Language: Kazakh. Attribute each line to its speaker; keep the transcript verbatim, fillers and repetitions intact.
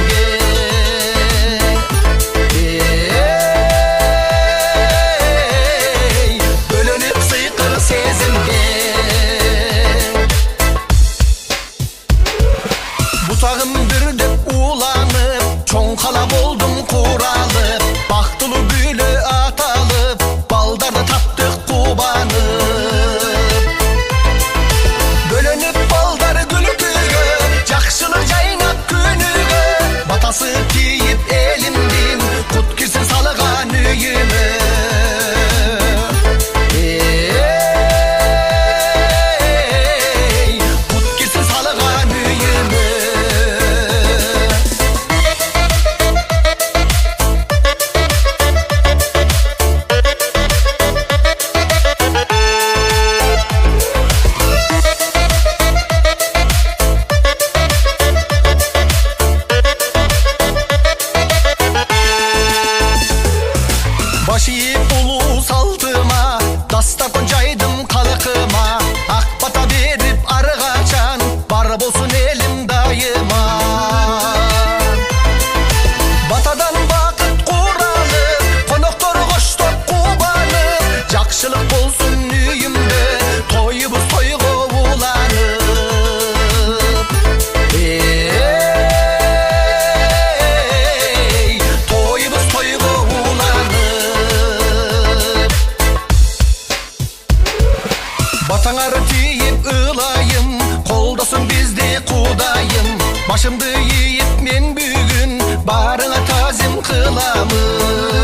Speaker 1: сезімге. Ей, бөлініп сыйқыр сезімге. Бұтағым дүрдіп уланып, чоң қала болдым қуралып, бақтылы бүлі аталып, балдарды таптық қубанып. Бөлініп балдар күлкіге, жақшылық жайнап күніге, батасы тиіп елімден, құт кірсін салыған үйіме. Ей, құт кірсін салыған үйіме. Başıyып ұлу салтыма, дастархан жайдым қалықыма, ақ бата беріп арғачан, бар болсын елім дайыма. Батадан бақыт құралып, қонақтар қоштап қубанып, жақшылық болсын үйімде, тойыбыз тойға уланып. Ей, тойыбыз тойға уланып. Батаңары тиіп ылайым, қолдасын бізде құдайым. Башымды иіп мен бүгін барыңа тазим қыламын.